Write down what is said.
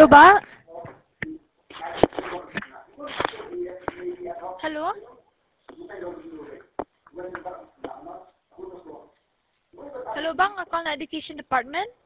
Hello ba? Hello? Hello bang, ako na Education Department?